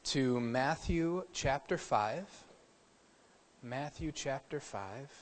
to Matthew chapter 5. Matthew chapter 5.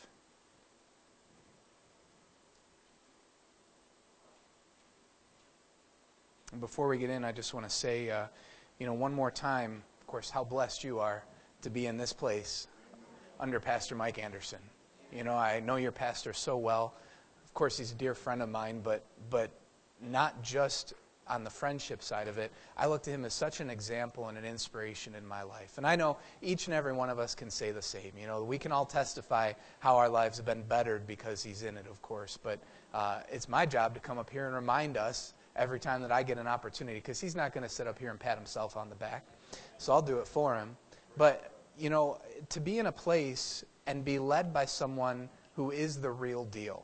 And before we get in, I just want to say, one more time, of course, how blessed you are to be in this place under Pastor Mike Anderson. I know your pastor so well. Of course, he's a dear friend of mine, but not just on the friendship side of it. I look to him as such an example and an inspiration in my life. And I know each and every one of us can say the same. We can all testify how our lives have been bettered because he's in it, of course. But it's my job to come up here and remind us every time that I get an opportunity, because he's not going to sit up here and pat himself on the back. So I'll do it for him. But, to be in a place and be led by someone who is the real deal,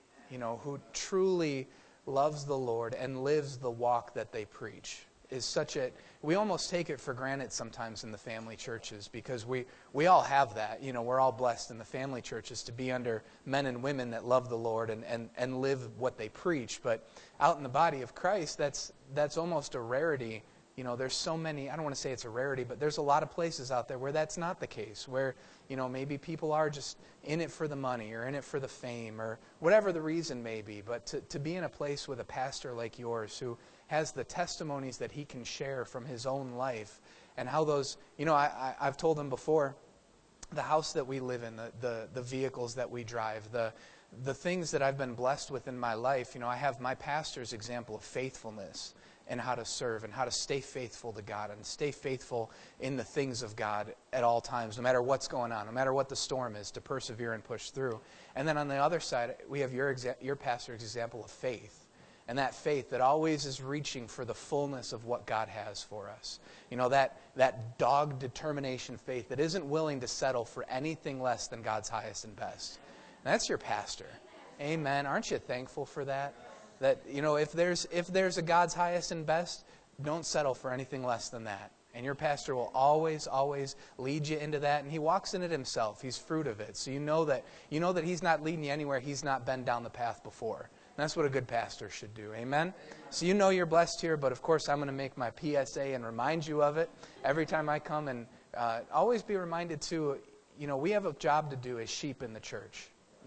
who truly loves the Lord and lives the walk that they preach, is we almost take it for granted sometimes in the family churches, because we all have that. We're all blessed in the family churches to be under men and women that love the Lord and live what they preach. But out in the body of Christ, that's almost a rarity. There's so many, I don't want to say it's a rarity, but there's a lot of places out there where that's not the case, where, maybe people are just in it for the money or in it for the fame or whatever the reason may be. But to be in a place with a pastor like yours who has the testimonies that he can share from his own life, and how those, I've told him before, the house that we live in, the vehicles that we drive, the things that I've been blessed with in my life, I have my pastor's example of faithfulness and how to serve and how to stay faithful to God and stay faithful in the things of God at all times, no matter what's going on, no matter what the storm is, to persevere and push through. And then on the other side, we have your pastor's example of faith. And that faith that always is reaching for the fullness of what God has for us. That dogged determination faith that isn't willing to settle for anything less than God's highest and best. And that's your pastor. Amen. Aren't you thankful for that? That, if there's a God's highest and best, don't settle for anything less than that. And your pastor will always, always lead you into that. And he walks in it himself. He's fruit of it. So you know that he's not leading you anywhere he's not been down the path before. And that's what a good pastor should do. Amen? So you're blessed here, but of course I'm going to make my PSA and remind you of it every time I come. And always be reminded too, we have a job to do as sheep in the church.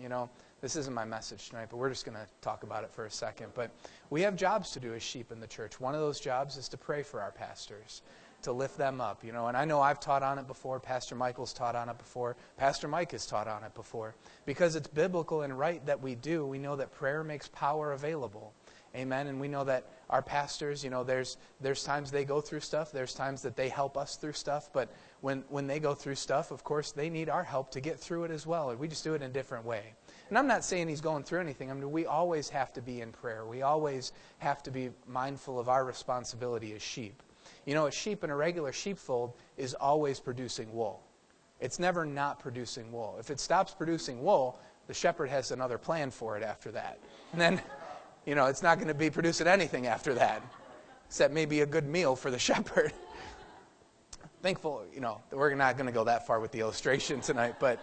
This isn't my message tonight, but we're just going to talk about it for a second. But we have jobs to do as sheep in the church. One of those jobs is to pray for our pastors, to lift them up. And I know I've taught on it before. Pastor Michael's taught on it before. Pastor Mike has taught on it before. Because it's biblical and right that we do. We know that prayer makes power available. Amen. And we know that our pastors, there's times they go through stuff. There's times that they help us through stuff. But when they go through stuff, of course, they need our help to get through it as well. And we just do it in a different way. And I'm not saying he's going through anything. We always have to be in prayer. We always have to be mindful of our responsibility as sheep. A sheep in a regular sheepfold is always producing wool. It's never not producing wool. If it stops producing wool, the shepherd has another plan for it after that. And then, it's not going to be producing anything after that, except maybe a good meal for the shepherd. Thankful, we're not going to go that far with the illustration tonight, but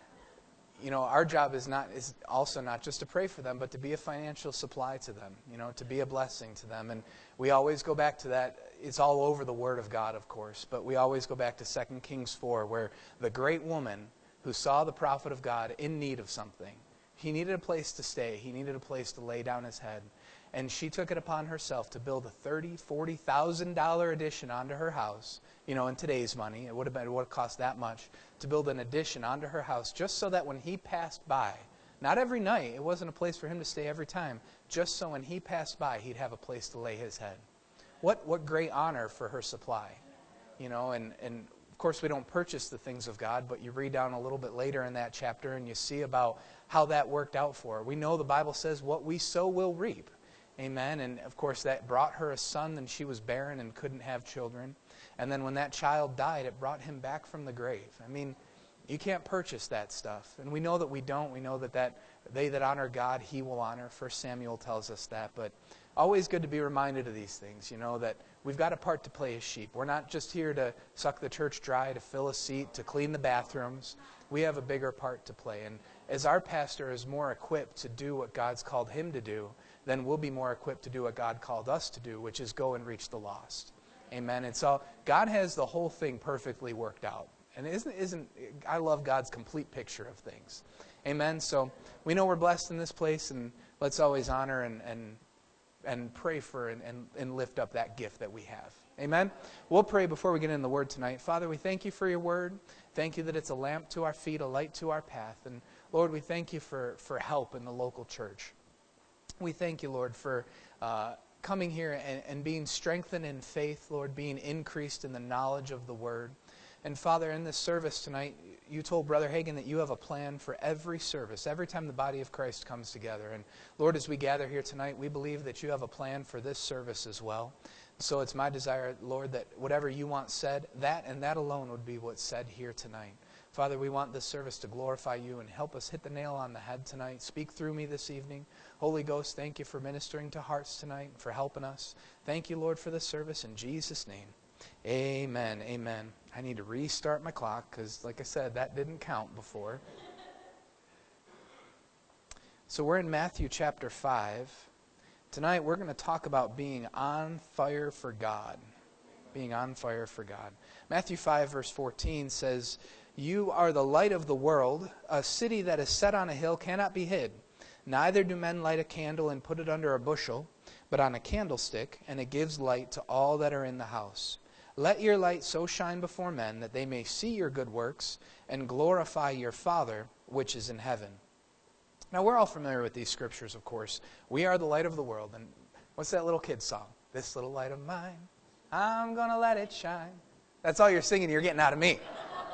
our job is also not just to pray for them, but to be a financial supply to them, to be a blessing to them. And we always go back to that. It's all over the Word of God, of course, but we always go back to 2 Kings 4, where the great woman who saw the prophet of God in need of something, he needed a place to stay, he needed a place to lay down his head, and she took it upon herself to build a $30,000, $40,000 addition onto her house. In today's money, it would have cost that much to build an addition onto her house, just so that when he passed by, not every night, it wasn't a place for him to stay every time, just so when he passed by, he'd have a place to lay his head. What great honor for her supply. And of course we don't purchase the things of God, but you read down a little bit later in that chapter and you see about how that worked out for her. We know the Bible says what we sow we'll reap. Amen. And of course that brought her a son, and she was barren and couldn't have children. And then when that child died, it brought him back from the grave. You can't purchase that stuff. And we know that we don't. We know that they that honor God, he will honor. 1 Samuel tells us that. But always good to be reminded of these things, that we've got a part to play as sheep. We're not just here to suck the church dry, to fill a seat, to clean the bathrooms. We have a bigger part to play. And as our pastor is more equipped to do what God's called him to do, then we'll be more equipped to do what God called us to do, which is go and reach the lost. Amen. It's all, God has the whole thing perfectly worked out. And I love God's complete picture of things. Amen. So we know we're blessed in this place, and let's always honor and pray for and lift up that gift that we have. Amen. We'll pray before we get into the Word tonight. Father, we thank you for your Word. Thank you that it's a lamp to our feet, a light to our path. And Lord, we thank you for help in the local church. We thank you, Lord, for coming here and being strengthened in faith, Lord, being increased in the knowledge of the Word. And Father, in this service tonight, you told Brother Hagin that you have a plan for every service, every time the body of Christ comes together. And Lord, as we gather here tonight, we believe that you have a plan for this service as well. So it's my desire, Lord, that whatever you want said, that and that alone would be what's said here tonight. Father, we want this service to glorify you and help us hit the nail on the head tonight. Speak through me this evening. Holy Ghost, thank you for ministering to hearts tonight, for helping us. Thank you, Lord, for this service. In Jesus' name, amen. Amen. I need to restart my clock because, like I said, that didn't count before. So we're in Matthew chapter 5. Tonight we're going to talk about being on fire for God. Being on fire for God. Matthew 5 verse 14 says, "You are the light of the world. A city that is set on a hill cannot be hid. Neither do men light a candle and put it under a bushel, but on a candlestick, and it gives light to all that are in the house. Let your light so shine before men that they may see your good works and glorify your Father which is in heaven." Now, we're all familiar with these scriptures, of course. We are the light of the world. And what's that little kid song? This little light of mine, I'm going to let it shine. That's all you're singing you're getting out of me.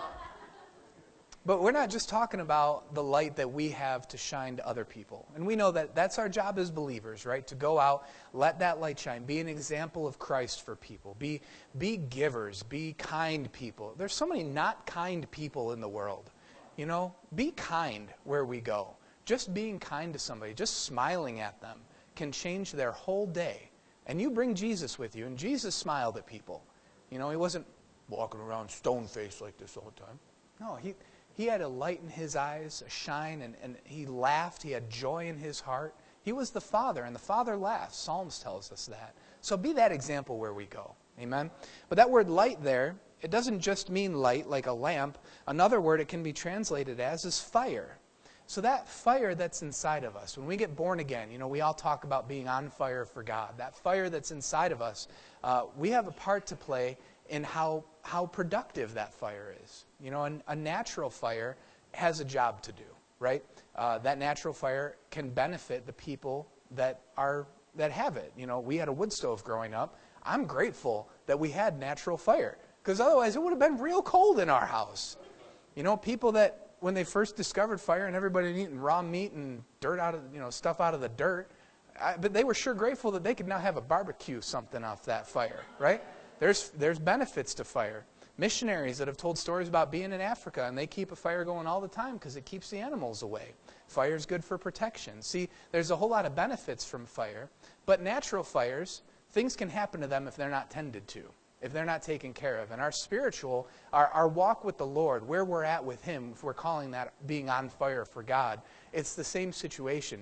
But we're not just talking about the light that we have to shine to other people. And we know that that's our job as believers, right? To go out, let that light shine. Be an example of Christ for people. Be givers. Be kind people. There's so many not kind people in the world. You know, be kind where we go. Just being kind to somebody, just smiling at them can change their whole day. And you bring Jesus with you, and Jesus smiled at people. You know, he wasn't walking around stone-faced like this all the time. No, he had a light in his eyes, a shine, and he laughed. He had joy in his heart. He was the Father, and the Father laughs. Psalms tells us that. So be that example where we go. Amen? But that word light there, it doesn't just mean light like a lamp. Another word it can be translated as is fire. So that fire that's inside of us, when we get born again, you know, we all talk about being on fire for God. That fire that's inside of us, we have a part to play in how productive that fire is. You know, a natural fire has a job to do, right? That natural fire can benefit the people that have it. You know, we had a wood stove growing up. I'm grateful that we had natural fire, because otherwise it would have been real cold in our house. You know, people that when they first discovered fire and everybody eating raw meat and dirt out of, you know, stuff out of the dirt, but they were sure grateful that they could now have a barbecue something off that fire, right? There's benefits to fire. Missionaries that have told stories about being in Africa, and they keep a fire going all the time because it keeps the animals away. Fire's good for protection. See, there's a whole lot of benefits from fire, but natural fires, things can happen to them if they're not tended to, if they're not taken care of. And our spiritual, our walk with the Lord, where we're at with Him, if we're calling that being on fire for God, it's the same situation.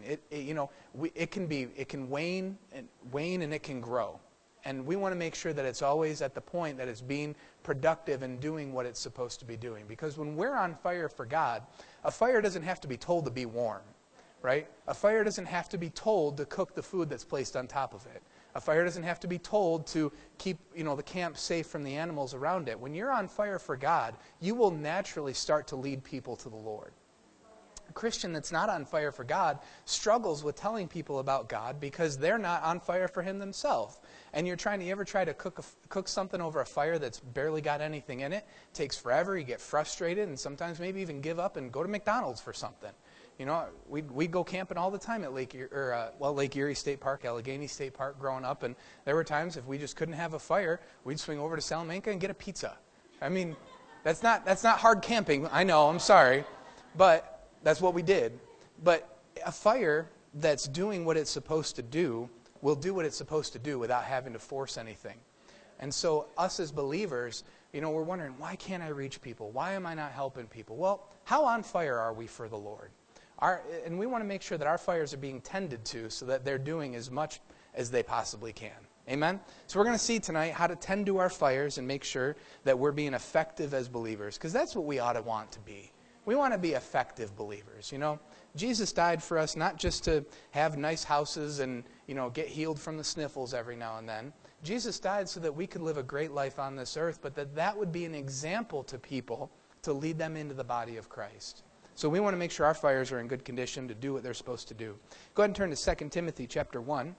It can wane and it can grow. And we want to make sure that it's always at the point that it's being productive and doing what it's supposed to be doing. Because when we're on fire for God, a fire doesn't have to be told to be warm, right? A fire doesn't have to be told to cook the food that's placed on top of it. A fire doesn't have to be told to keep, the camp safe from the animals around it. When you're on fire for God, you will naturally start to lead people to the Lord. A Christian that's not on fire for God struggles with telling people about God because they're not on fire for Him themselves. And you ever try to cook something over a fire that's barely got anything in it? It takes forever. You get frustrated and sometimes maybe even give up and go to McDonald's for something. You know, we'd go camping all the time at Lake Erie State Park, Allegheny State Park growing up, and there were times if we just couldn't have a fire, we'd swing over to Salamanca and get a pizza. I mean, that's not hard camping. I know, I'm sorry, but that's what we did. But a fire that's doing what it's supposed to do will do what it's supposed to do without having to force anything. And so us as believers, we're wondering, why can't I reach people? Why am I not helping people? Well, how on fire are we for the Lord? And we want to make sure that our fires are being tended to so that they're doing as much as they possibly can. Amen? So we're going to see tonight how to tend to our fires and make sure that we're being effective as believers, because that's what we ought to want to be. We want to be effective believers, you know. Jesus died for us not just to have nice houses and, you know, get healed from the sniffles every now and then. Jesus died so that we could live a great life on this earth, but that would be an example to people to lead them into the body of Christ. So we want to make sure our fires are in good condition to do what they're supposed to do. Go ahead and turn to 2 Timothy chapter 1.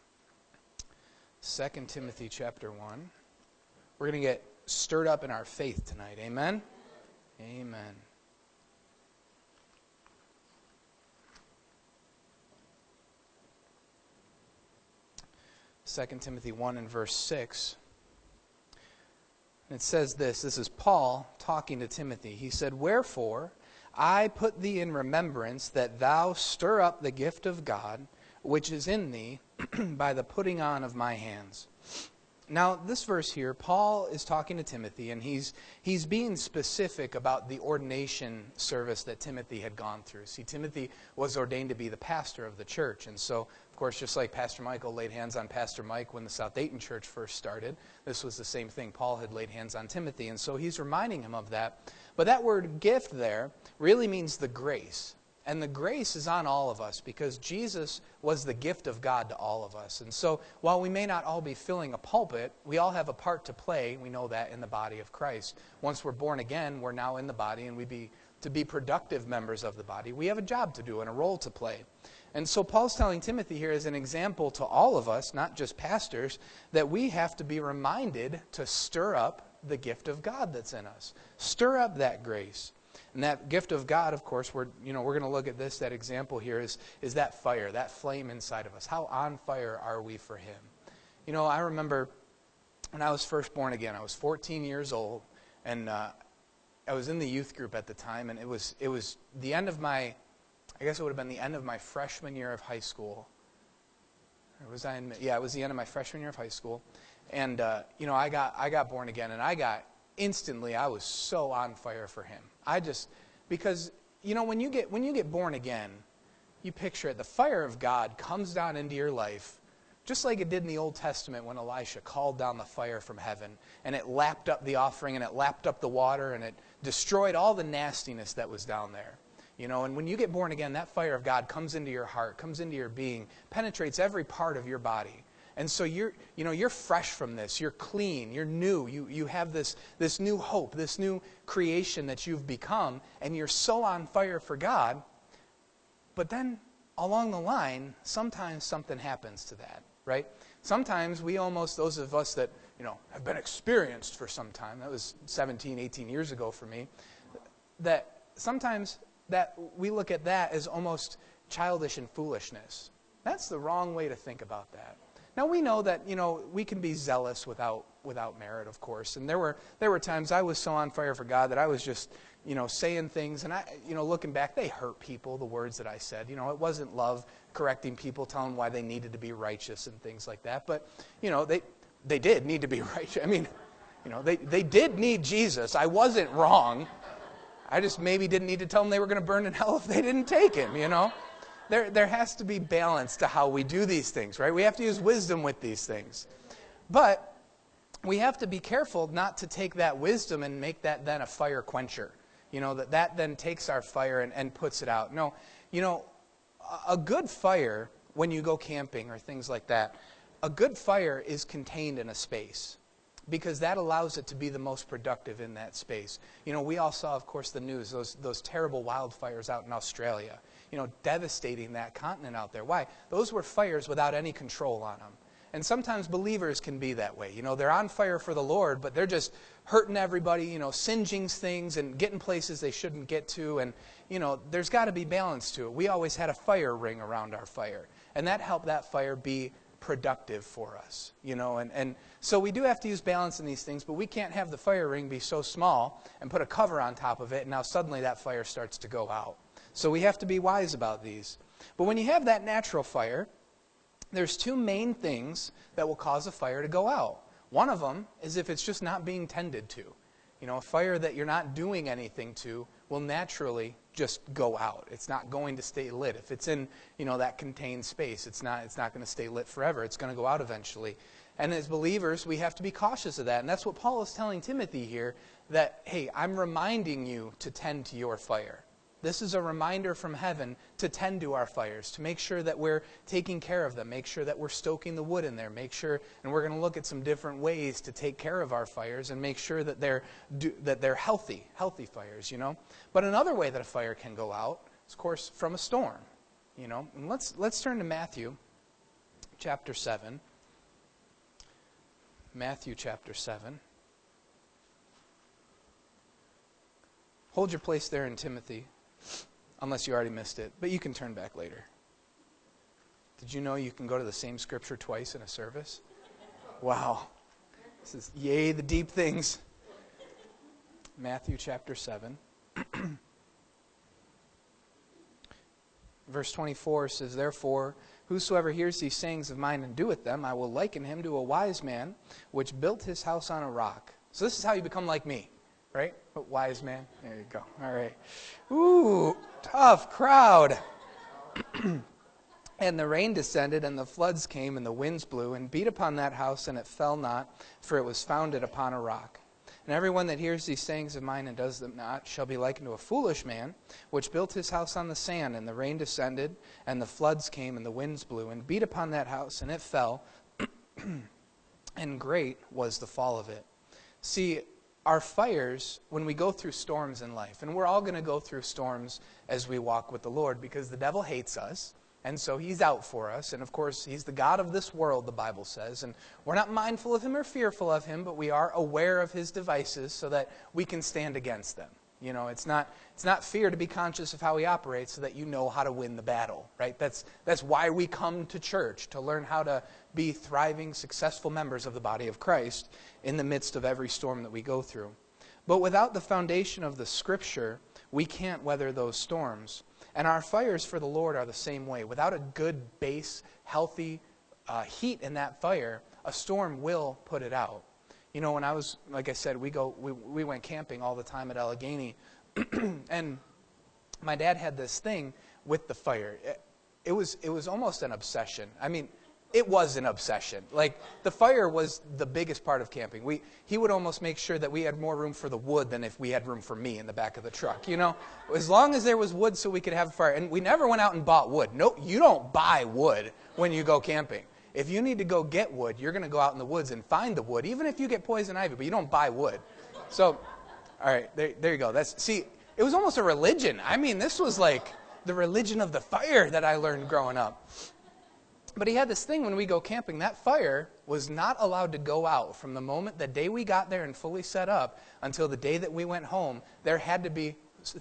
2 Timothy chapter 1. We're going to get stirred up in our faith tonight. Amen? Amen. 2 Timothy 1 and verse 6. And it says this is Paul talking to Timothy. He said, "Wherefore I put thee in remembrance that thou stir up the gift of God, which is in thee, by the putting on of my hands." Now, this verse here, Paul is talking to Timothy, and he's being specific about the ordination service that Timothy had gone through. See, Timothy was ordained to be the pastor of the church, and so, of course, just like Pastor Michael laid hands on Pastor Mike when the South Dayton church first started, this was the same thing. Paul had laid hands on Timothy, and so he's reminding him of that. But that word gift there really means the grace. And the grace is on all of us because Jesus was the gift of God to all of us. And so while we may not all be filling a pulpit, we all have a part to play. We know that in the body of Christ. Once we're born again, we're now in the body, and to be productive members of the body, we have a job to do and a role to play. And so Paul's telling Timothy here as an example to all of us, not just pastors, that we have to be reminded to stir up the gift of God that's in us. Stir up that grace. And that gift of God, of course, we're going to look at this. That example here is that fire, that flame inside of us. How on fire are we for Him? You know, I remember when I was first born again. I was 14 years old, and I was in the youth group at the time, and it was the end of my, I guess it would have been the end of my freshman year of high school. Or was I in? Yeah, it was the end of my freshman year of high school, and I got born again, and instantly I was so on fire for Him. Because when you get born again, you picture it. The fire of God comes down into your life, just like it did in the Old Testament when Elisha called down the fire from heaven, and it lapped up the offering, and it lapped up the water, and it destroyed all the nastiness that was down there. And when you get born again, that fire of God comes into your heart, comes into your being, penetrates every part of your body. And so you're fresh from this. You're clean. You're new. You have this new hope, this new creation that you've become, and you're so on fire for God. But then along the line, sometimes something happens to that, right? Sometimes those of us that, have been experienced for some time, that was 17, 18 years ago for me, that sometimes that we look at that as almost childish and foolishness. That's the wrong way to think about that. Now, we know that, we can be zealous without merit, of course. And there were times I was so on fire for God that I was just, saying things. And looking back, they hurt people, the words that I said. It wasn't love correcting people, telling them why they needed to be righteous and things like that. But, they did need to be righteous. I mean, they did need Jesus. I wasn't wrong. I just maybe didn't need to tell them they were going to burn in hell if they didn't take Him, There has to be balance to how we do these things, right? We have to use wisdom with these things. But we have to be careful not to take that wisdom and make that then a fire quencher. That then takes our fire and puts it out. No, a good fire, when you go camping or things like that, a good fire is contained in a space, because that allows it to be the most productive in that space. We all saw, of course, the news, those terrible wildfires out in Australia, devastating that continent out there. Why? Those were fires without any control on them. And sometimes believers can be that way. They're on fire for the Lord, but they're just hurting everybody, singeing things and getting places they shouldn't get to. And, there's got to be balance to it. We always had a fire ring around our fire, and that helped that fire be productive for us, and so we do have to use balance in these things, but we can't have the fire ring be so small and put a cover on top of it, and now suddenly that fire starts to go out. So we have to be wise about these. But when you have that natural fire, there's two main things that will cause a fire to go out. One of them is if it's just not being tended to. A fire that you're not doing anything to will naturally just go out. It's not going to stay lit. If it's in, that contained space, it's not going to stay lit forever. It's going to go out eventually. And as believers, we have to be cautious of that. And that's what Paul is telling Timothy here, that, hey, I'm reminding you to tend to your fire. This is a reminder from heaven to tend to our fires, to make sure that we're taking care of them, make sure that we're stoking the wood in there, make sure, and we're going to look at some different ways to take care of our fires and make sure that they're healthy fires, you know. But another way that a fire can go out is, of course, from a storm, you know. And let's turn to Matthew chapter 7. Matthew chapter 7. Hold your place there in Timothy, unless you already missed it, but you can turn back later. Did you know you can go to the same scripture twice in a service? Wow. This is, yay, the deep things. Matthew chapter 7. Verse 24 says, "Therefore, whosoever hears these sayings of mine and doeth them, I will liken him to a wise man, which built his house on a rock." So this is how you become like me, right? A wise man. There you go. All right. Ooh, tough crowd. "And the rain descended, and the floods came, and the winds blew, and beat upon that house, and it fell not, for it was founded upon a rock. And everyone that hears these sayings of mine and does them not shall be likened to a foolish man, which built his house on the sand. And the rain descended, and the floods came, and the winds blew, and beat upon that house, and it fell, and great was the fall of it." See, our fires, when we go through storms in life, and we're all going to go through storms as we walk with the Lord, because the devil hates us, and so he's out for us. And of course, he's the god of this world, the Bible says. And we're not mindful of him or fearful of him, but we are aware of his devices so that we can stand against them. You know, it's not fear to be conscious of how he operates so that you know how to win the battle, right? That's why we come to church, to learn how to be thriving, successful members of the body of Christ in the midst of every storm that we go through. But without the foundation of the Scripture, we can't weather those storms. And our fires for the Lord are the same way. Without a good base, healthy heat in that fire, a storm will put it out. You know, when I was, like I said, we went camping all the time at Allegheny, and my dad had this thing with the fire. It was almost an obsession. I mean, it was an obsession. Like, the fire was the biggest part of camping. He would almost make sure that we had more room for the wood than if we had room for me in the back of the truck, you know? As long as there was wood so we could have a fire. And we never went out and bought wood. No, you don't buy wood when you go camping. If you need to go get wood, you're going to go out in the woods and find the wood, even if you get poison ivy, but you don't buy wood. So, all right, there you go. See, it was almost a religion. I mean, this was like the religion of the fire that I learned growing up. But he had this thing when we go camping. That fire was not allowed to go out from the moment the day we got there and fully set up until the day that we went home. There had to be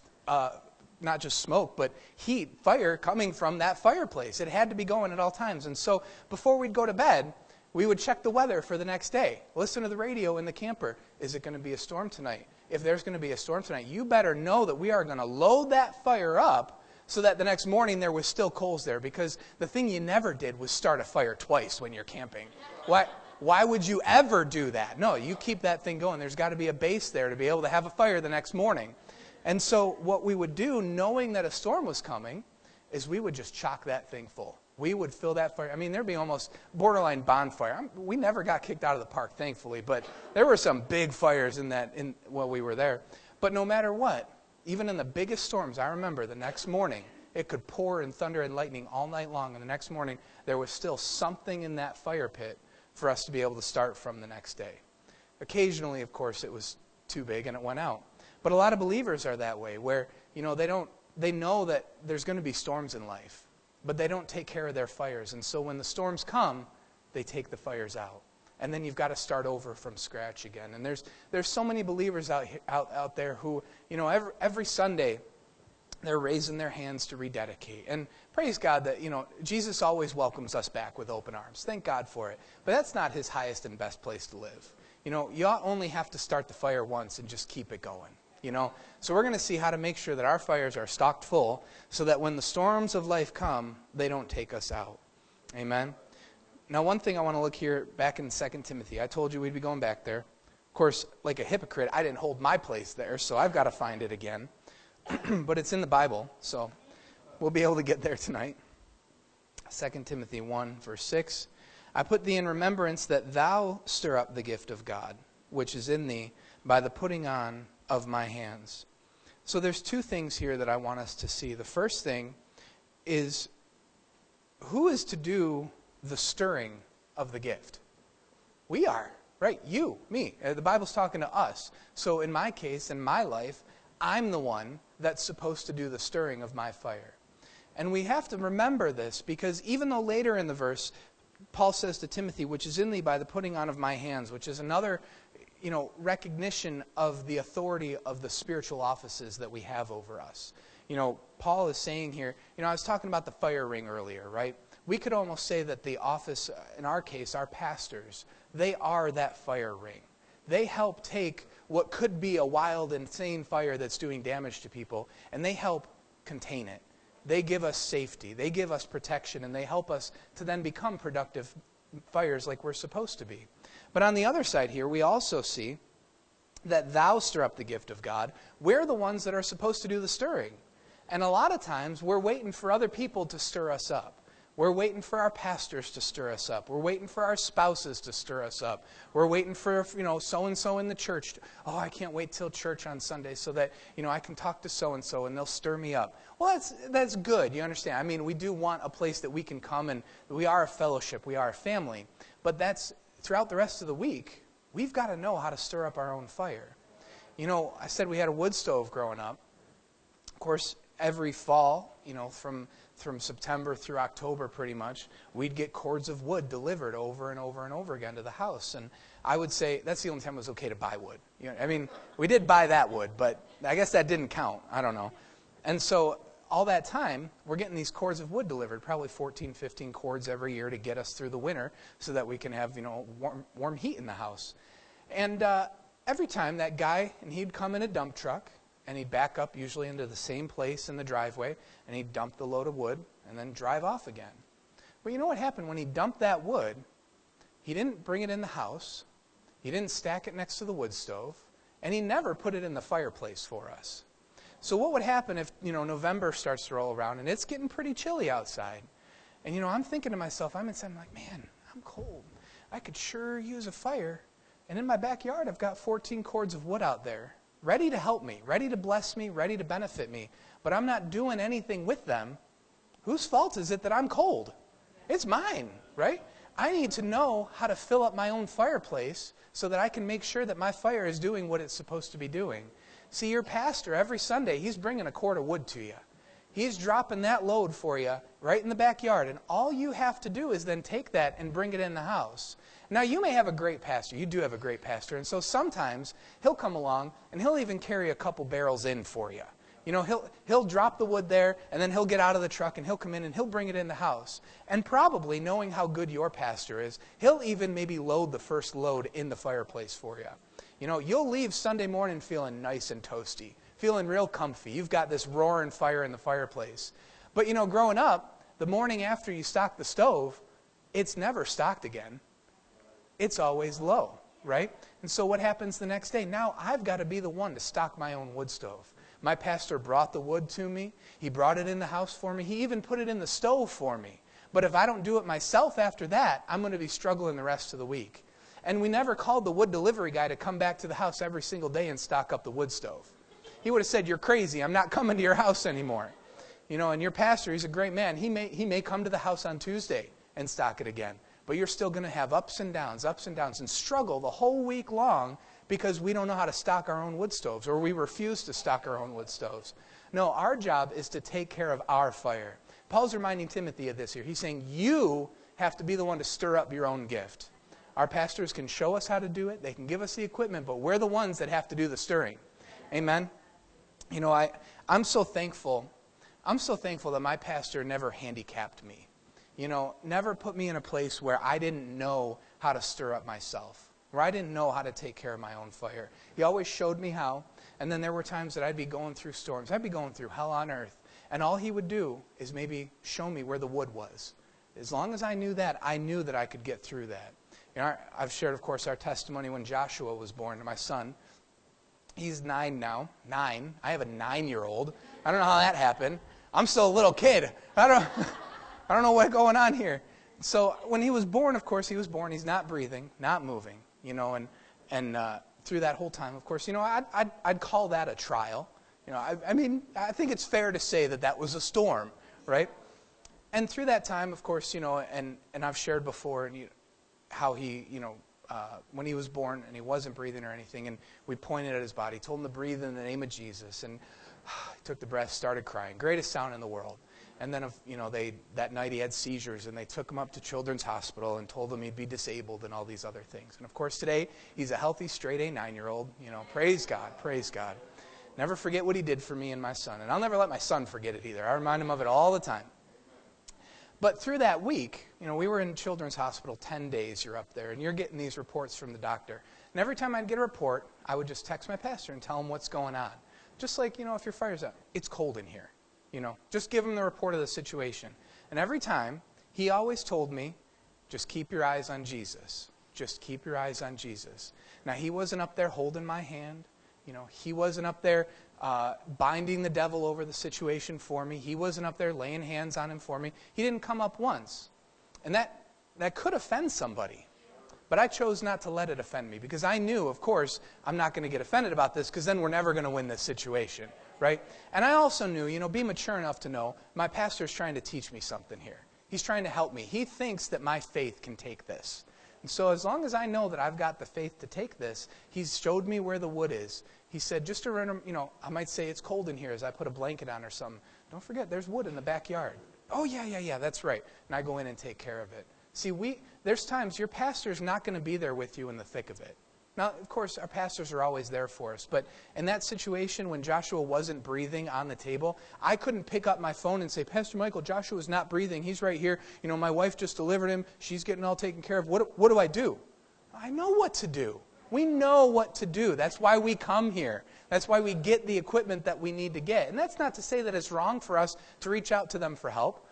not just smoke, but heat, fire coming from that fireplace. It had to be going at all times. And so before we'd go to bed, we would check the weather for the next day. Listen to the radio in the camper. Is it going to be a storm tonight? If there's going to be a storm tonight, you better know that we are going to load that fire up so that the next morning there was still coals there. Because the thing you never did was start a fire twice when you're camping. Why would you ever do that? No, you keep that thing going. There's got to be a base there to be able to have a fire the next morning. And so what we would do, knowing that a storm was coming, is we would just chock that thing full. We would fill that fire. I mean, there'd be almost borderline bonfire. We never got kicked out of the park, thankfully, but there were some big fires while we were there. But no matter what, even in the biggest storms, I remember the next morning, it could pour and thunder and lightning all night long, and the next morning, there was still something in that fire pit for us to be able to start from the next day. Occasionally, of course, it was too big and it went out. But a lot of believers are that way, where, you know, they know that there's going to be storms in life, but they don't take care of their fires. And so when the storms come, they take the fires out. And then you've got to start over from scratch again. And there's so many believers out there who, you know, every Sunday they're raising their hands to rededicate. And praise God that, you know, Jesus always welcomes us back with open arms. Thank God for it. But that's not his highest and best place to live. You know, you only have to start the fire once and just keep it going. You know, so we're going to see how to make sure that our fires are stocked full so that when the storms of life come, they don't take us out. Amen. Now, one thing I want to look here back in 2 Timothy. I told you we'd be going back there. Of course, like a hypocrite, I didn't hold my place there, so I've got to find it again. But it's in the Bible, so we'll be able to get there tonight. 2 Timothy 1, verse 6. I put thee in remembrance that thou stir up the gift of God, which is in thee, by the putting on of my hands. So there's two things here that I want us to see. The first thing is, who is to do the stirring of the gift? We are, right? You, me. The Bible's talking to us. So in my case, in my life, I'm the one that's supposed to do the stirring of my fire. And we have to remember this, because even though later in the verse, Paul says to Timothy, which is in thee by the putting on of my hands, which is another, recognition of the authority of the spiritual offices that we have over us. Paul is saying here, I was talking about the fire ring earlier, right? We could almost say that the office, in our case, our pastors, they are that fire ring. They help take what could be a wild, insane fire that's doing damage to people, and they help contain it. They give us safety, they give us protection, and they help us to then become productive fires like we're supposed to be. But on the other side here, we also see that thou stir up the gift of God. We're the ones that are supposed to do the stirring. And a lot of times, we're waiting for other people to stir us up. We're waiting for our pastors to stir us up. We're waiting for our spouses to stir us up. We're waiting for, so-and-so in the church. I can't wait till church on Sunday so that, I can talk to so-and-so and they'll stir me up. Well, that's good, you understand. I mean, we do want a place that we can come, and we are a fellowship, we are a family. But that's, throughout the rest of the week, we've got to know how to stir up our own fire. I said we had a wood stove growing up. Of course, every fall, from September through October pretty much, we'd get cords of wood delivered over and over and over again to the house. And I would say that's the only time it was okay to buy wood. We did buy that wood, but I guess that didn't count. I don't know. And so all that time, we're getting these cords of wood delivered, probably 14, 15 cords every year to get us through the winter so that we can have, warm heat in the house. And every time that guy, and he'd come in a dump truck, and he'd back up usually into the same place in the driveway, and he'd dump the load of wood and then drive off again. Well, you know what happened when he dumped that wood? He didn't bring it in the house. He didn't stack it next to the wood stove, and he never put it in the fireplace for us. So what would happen if, November starts to roll around and it's getting pretty chilly outside? And, I'm thinking to myself, I'm inside, I'm like, man, I'm cold. I could sure use a fire. And in my backyard, I've got 14 cords of wood out there, ready to help me, ready to bless me, ready to benefit me. But I'm not doing anything with them. Whose fault is it that I'm cold? It's mine, right? I need to know how to fill up my own fireplace so that I can make sure that my fire is doing what it's supposed to be doing. See, your pastor, every Sunday, he's bringing a cord of wood to you. He's dropping that load for you right in the backyard. And all you have to do is then take that and bring it in the house. Now, you may have a great pastor. You do have a great pastor. And so sometimes he'll come along and he'll even carry a couple barrels in for you. He'll drop the wood there, and then he'll get out of the truck and he'll come in and he'll bring it in the house. And probably, knowing how good your pastor is, he'll even maybe load the first load in the fireplace for you. You'll leave Sunday morning feeling nice and toasty, feeling real comfy. You've got this roaring fire in the fireplace. But, growing up, the morning after you stock the stove, it's never stocked again. It's always low, right? And so what happens the next day? Now I've got to be the one to stock my own wood stove. My pastor brought the wood to me. He brought it in the house for me. He even put it in the stove for me. But if I don't do it myself after that, I'm going to be struggling the rest of the week. And we never called the wood delivery guy to come back to the house every single day and stock up the wood stove. He would have said, "You're crazy. I'm not coming to your house anymore." And your pastor, he's a great man. He may come to the house on Tuesday and stock it again. But you're still going to have ups and downs, and struggle the whole week long because we don't know how to stock our own wood stoves, or we refuse to stock our own wood stoves. No, our job is to take care of our fire. Paul's reminding Timothy of this here. He's saying you have to be the one to stir up your own gift. Our pastors can show us how to do it. They can give us the equipment, but we're the ones that have to do the stirring. Amen? I'm so thankful. I'm so thankful that my pastor never handicapped me. Never put me in a place where I didn't know how to stir up myself, where I didn't know how to take care of my own fire. He always showed me how, and then there were times that I'd be going through storms. I'd be going through hell on earth, and all he would do is maybe show me where the wood was. As long as I knew that I could get through that. I've shared, of course, our testimony when Joshua was born, my son. He's 9 now. 9. I have a 9-year-old. I don't know how that happened. I'm still a little kid. I don't know what's going on here. So when he was born, of course, he's not breathing, not moving, and through that whole time, of course, I'd call that a trial. I mean, I think it's fair to say that was a storm, right? And through that time, of course, and I've shared before how he, when he was born and he wasn't breathing or anything, and we pointed at his body, told him to breathe in the name of Jesus, and he took the breath, started crying. Greatest sound in the world. And then, that night he had seizures, and they took him up to Children's Hospital and told him he'd be disabled and all these other things. And of course, today he's a healthy, straight A 9-year-old. Praise God, praise God. Never forget what he did for me and my son, and I'll never let my son forget it either. I remind him of it all the time. But through that week, we were in Children's Hospital 10 days. You're up there, and you're getting these reports from the doctor. And every time I'd get a report, I would just text my pastor and tell him what's going on. Just like, if your fire's out, it's cold in here. Just give him the report of the situation. And every time, he always told me, just keep your eyes on Jesus. Just keep your eyes on Jesus. Now, he wasn't up there holding my hand. He wasn't up there binding the devil over the situation for me. He wasn't up there laying hands on him for me. He didn't come up once. And that could offend somebody. But I chose not to let it offend me because I knew, of course, I'm not going to get offended about this because then we're never going to win this situation, right? And I also knew, be mature enough to know my pastor's trying to teach me something here. He's trying to help me. He thinks that my faith can take this. And so as long as I know that I've got the faith to take this, he's showed me where the wood is. He said, just to run, I might say it's cold in here as I put a blanket on or something. Don't forget, there's wood in the backyard. Oh, yeah, that's right. And I go in and take care of it. See, there's times your pastor's not going to be there with you in the thick of it. Now, of course, our pastors are always there for us. But in that situation, when Joshua wasn't breathing on the table, I couldn't pick up my phone and say, Pastor Michael, Joshua's not breathing. He's right here. My wife just delivered him. She's getting all taken care of. What do I do? I know what to do. We know what to do. That's why we come here. That's why we get the equipment that we need to get. And that's not to say that it's wrong for us to reach out to them for help.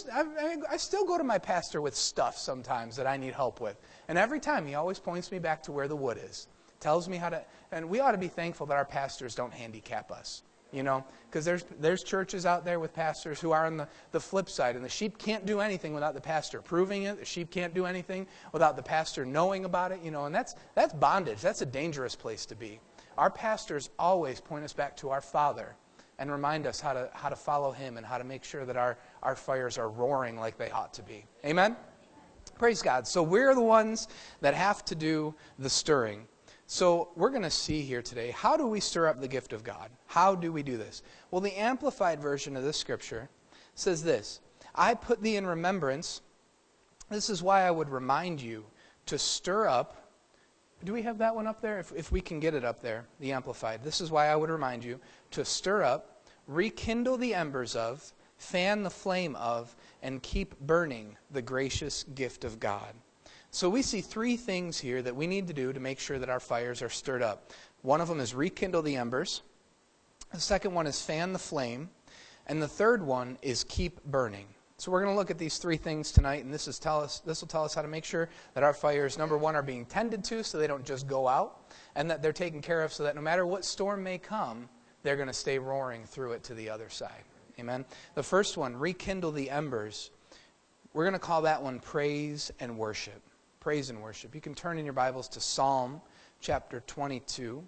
I still go to my pastor with stuff sometimes that I need help with. And every time, he always points me back to where the wood is. Tells me how to, and we ought to be thankful that our pastors don't handicap us. Because there's churches out there with pastors who are on the flip side, and the sheep can't do anything without the pastor approving it. The sheep can't do anything without the pastor knowing about it, and that's bondage. That's a dangerous place to be. Our pastors always point us back to our Father and remind us how to follow Him and how to make sure that our fires are roaring like they ought to be. Amen? Praise God. So we're the ones that have to do the stirring. So we're going to see here today, how do we stir up the gift of God? How do we do this? Well, the Amplified version of this scripture says this, I put thee in remembrance. This is why I would remind you to stir up. Do we have that one up there? If we can get it up there, the Amplified. This is why I would remind you to stir up, rekindle the embers of, fan the flame of, and keep burning the gracious gift of God. So we see three things here that we need to do to make sure that our fires are stirred up. One of them is rekindle the embers. The second one is fan the flame. And the third one is keep burning. So we're going to look at these three things tonight, and this will tell us how to make sure that our fires, number one, are being tended to so they don't just go out, and that they're taken care of so that no matter what storm may come, they're going to stay roaring through it to the other side. Amen? The first one, rekindle the embers. We're going to call that one praise and worship. Praise and worship. You can turn in your Bibles to Psalm chapter 22.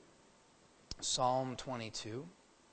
Psalm 22.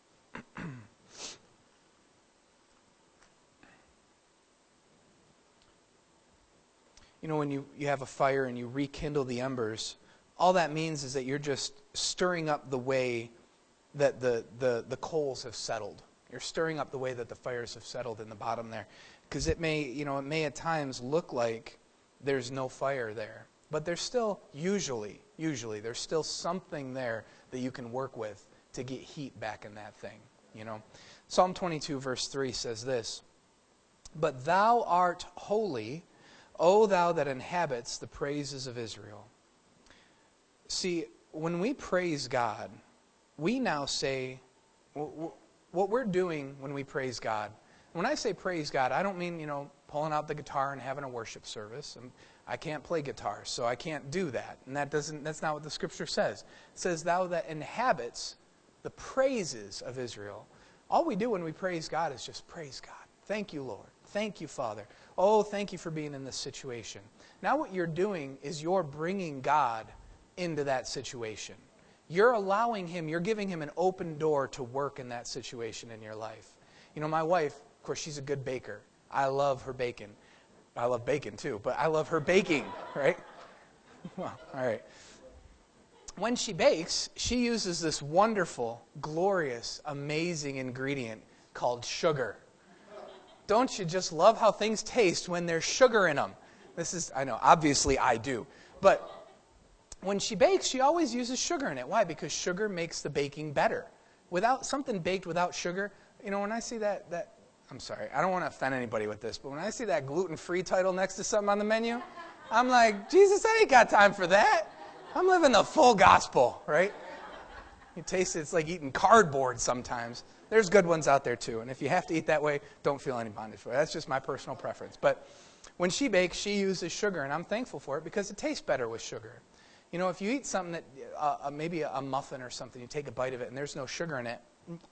When you have a fire and you rekindle the embers, all that means is that you're just stirring up the way that the coals have settled. You're stirring up the way that the fires have settled in the bottom there. Because it may at times look like there's no fire there. But there's still, usually, there's still something there that you can work with to get heat back in that thing. Psalm 22 verse 3 says this, But thou art holy, O thou that inhabits the praises of Israel. See, when we praise God, we now say, what we're doing when we praise God, when I say praise God, I don't mean, pulling out the guitar and having a worship service. I can't play guitar, so I can't do that. And that's not what the scripture says. It says, thou that inhabits the praises of Israel. All we do when we praise God is just praise God. Thank you, Lord. Thank you, Father. Oh, thank you for being in this situation. Now what you're doing is you're bringing God into that situation. You're allowing him, you're giving him an open door to work in that situation in your life. You know, my wife, of course, she's a good baker. I love her bacon. I love bacon too, but I love her baking, right? Well, all right. When she bakes, she uses this wonderful, glorious, amazing ingredient called sugar. Don't you just love how things taste when there's sugar in them? I know, obviously I do. But when she bakes, she always uses sugar in it. Why? Because sugar makes the baking better. Without something baked without sugar, you know, when I see that I'm sorry, I don't want to offend anybody with this, but when I see that gluten-free title next to something on the menu, I'm like, Jesus, I ain't got time for that. I'm living the full gospel, right? You taste it, it's like eating cardboard sometimes. There's good ones out there too, and if you have to eat that way, don't feel any bondage for it. That's just my personal preference. But when she bakes, she uses sugar, and I'm thankful for it because it tastes better with sugar. You know, if you eat something that, maybe a muffin or something, you take a bite of it and there's no sugar in it.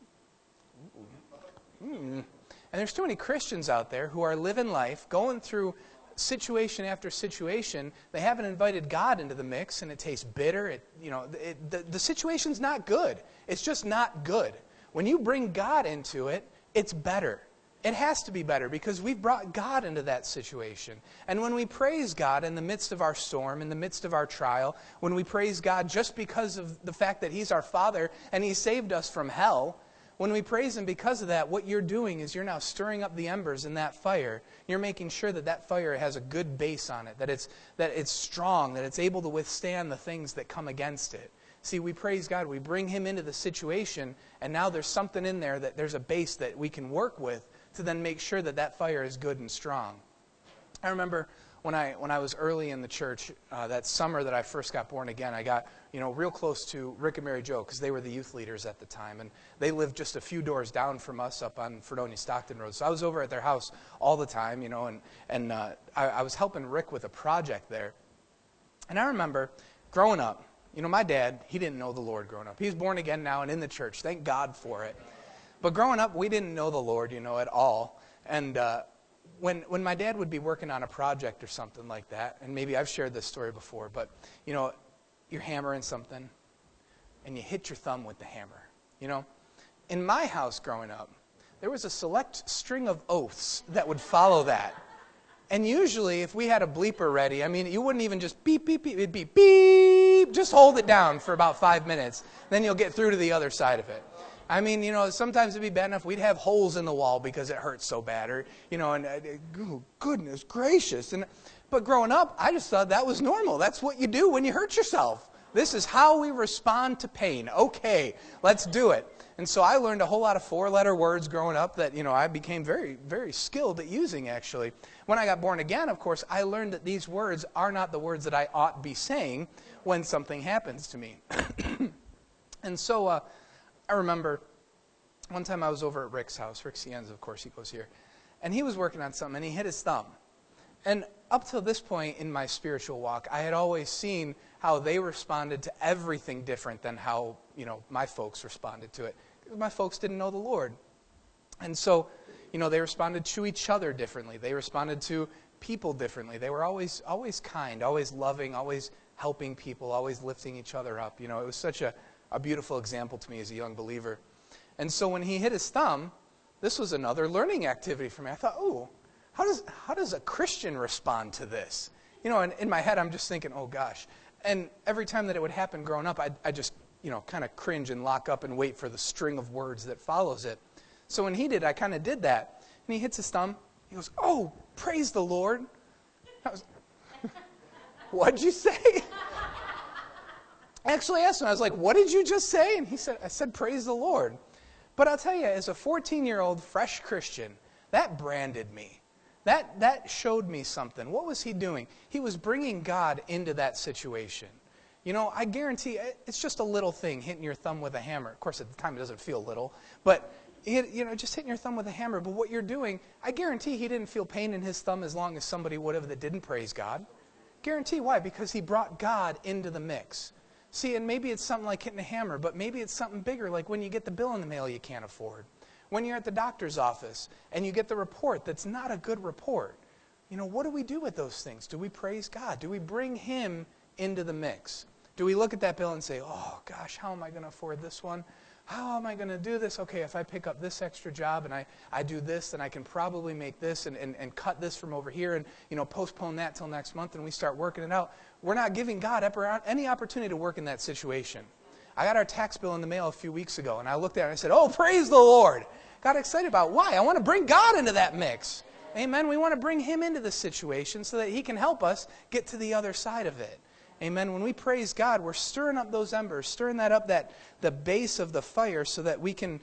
And there's too many Christians out there who are living life, going through situation after situation. They haven't invited God into the mix, and it tastes bitter. The situation's not good. It's just not good. When you bring God into it, it's better. It has to be better because we've brought God into that situation. And when we praise God in the midst of our storm, in the midst of our trial, when we praise God just because of the fact that He's our Father and He saved us from hell, when we praise Him because of that, what you're doing is you're now stirring up the embers in that fire. You're making sure that that fire has a good base on it, that it's strong, that it's able to withstand the things that come against it. See, we praise God. We bring Him into the situation, and now there's something in there that there's a base that we can work with to then make sure that that fire is good and strong. I remember when I was early in the church, that summer that I first got born again, I got real close to Rick and Mary Jo because they were the youth leaders at the time, and they lived just a few doors down from us up on Fredonia Stockton Road. So I was over at their house all the time, and I was helping Rick with a project there. And I remember growing up, my dad, he didn't know the Lord growing up. He's born again now and in the church. Thank God for it. But growing up, we didn't know the Lord, at all. And when my dad would be working on a project or something like that, and maybe I've shared this story before, but, you're hammering something, and you hit your thumb with the hammer, In my house growing up, there was a select string of oaths that would follow that. And usually, if we had a bleeper ready, you wouldn't even just beep, beep, beep. It'd be beep. Just hold it down for about 5 minutes. Then you'll get through to the other side of it. Sometimes it'd be bad enough we'd have holes in the wall because it hurts so bad. Or, oh, goodness gracious. But growing up, I just thought that was normal. That's what you do when you hurt yourself. This is how we respond to pain. Okay, let's do it. And so I learned a whole lot of 4-letter words growing up that, I became very, very skilled at using, actually. When I got born again, of course, I learned that these words are not the words that I ought be saying when something happens to me. And so I remember one time I was over at Rick's house. Rick Cienza, of course, he goes here. And he was working on something, and he hit his thumb. And up till this point in my spiritual walk, I had always seen how they responded to everything different than how, my folks responded to it. My folks didn't know the Lord. And so, they responded to each other differently. They responded to people differently. They were always kind, always loving, always helping people, always lifting each other up. It was such a beautiful example to me as a young believer. And so when he hit his thumb, this was another learning activity for me. I thought, oh, how does a Christian respond to this? And in my head, I'm just thinking, oh, gosh. And every time that it would happen growing up, I just, kind of cringe and lock up and wait for the string of words that follows it. So when he did, I kind of did that. And he hits his thumb. He goes, oh, praise the Lord. I was, what'd you say? I actually asked him, I was like, what did you just say? And he said, I said, praise the Lord. But I'll tell you, as a 14-year-old fresh Christian, that branded me. That showed me something. What was he doing? He was bringing God into that situation. I guarantee it's just a little thing, hitting your thumb with a hammer. Of course, at the time it doesn't feel little, but just hitting your thumb with a hammer. But what you're doing, I guarantee he didn't feel pain in his thumb as long as somebody would have that didn't praise God. Guarantee why? Because he brought God into the mix. See, and maybe it's something like hitting a hammer, but maybe it's something bigger, like when you get the bill in the mail you can't afford. When you're at the doctor's office and you get the report that's not a good report, what do we do with those things? Do we praise God? Do we bring Him into the mix? Do we look at that bill and say, oh gosh, how am I going to afford this one? How am I going to do this? Okay, if I pick up this extra job and I do this, then I can probably make this and cut this from over here and postpone that till next month, and we start working it out. We're not giving God any opportunity to work in that situation. I got our tax bill in the mail a few weeks ago, and I looked at it and I said, oh, praise the Lord. Got excited about it. Why? I want to bring God into that mix. Amen. We want to bring Him into the situation so that He can help us get to the other side of it. Amen. When we praise God, we're stirring up those embers, stirring that up, the base of the fire, so that it can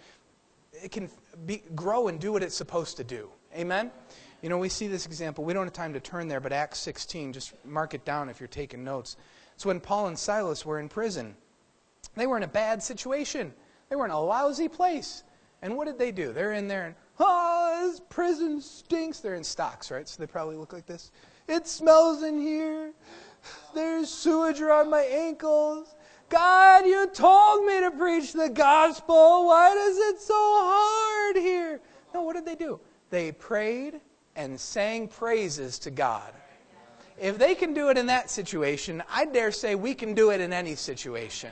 grow and do what it's supposed to do. Amen. We see this example. We don't have time to turn there, but Acts 16, just mark it down if you're taking notes. It's when Paul and Silas were in prison. They were in a bad situation. They were in a lousy place. And what did they do? They're in there and, oh, this prison stinks. They're in stocks, right? So they probably look like this. It smells in here. There's sewage around my ankles. God, you told me to preach the gospel. Why is it so hard here? No, what did they do? They prayed and sang praises to God. If they can do it in that situation, I dare say we can do it in any situation.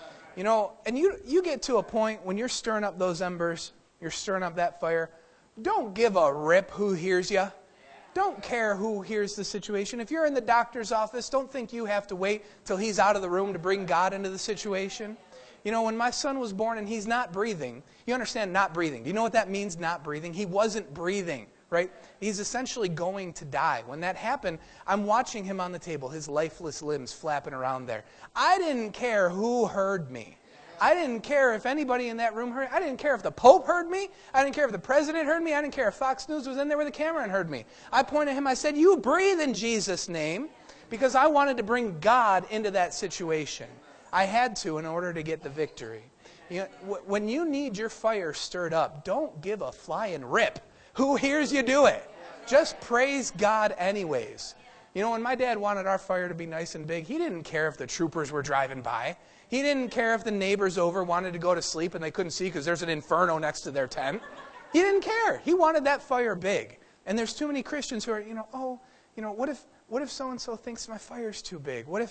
And you get to a point when you're stirring up those embers, you're stirring up that fire, don't give a rip who hears you. Don't care who hears the situation. If you're in the doctor's office, don't think you have to wait till he's out of the room to bring God into the situation. When my son was born and he's not breathing, you understand not breathing. Do you know what that means, not breathing? He wasn't breathing, right? He's essentially going to die. When that happened, I'm watching him on the table, his lifeless limbs flapping around there. I didn't care who heard me. I didn't care if anybody in that room heard me. I didn't care if the Pope heard me. I didn't care if the President heard me. I didn't care if Fox News was in there with a camera and heard me. I pointed at him. I said, you breathe in Jesus' name, because I wanted to bring God into that situation. I had to in order to get the victory. When you need your fire stirred up, don't give a flying rip who hears you do it. Just praise God anyways. When my dad wanted our fire to be nice and big, he didn't care if the troopers were driving by. He didn't care if the neighbors over wanted to go to sleep and they couldn't see because there's an inferno next to their tent. He didn't care. He wanted that fire big. And there's too many Christians who are, what if so-and-so thinks my fire's too big? What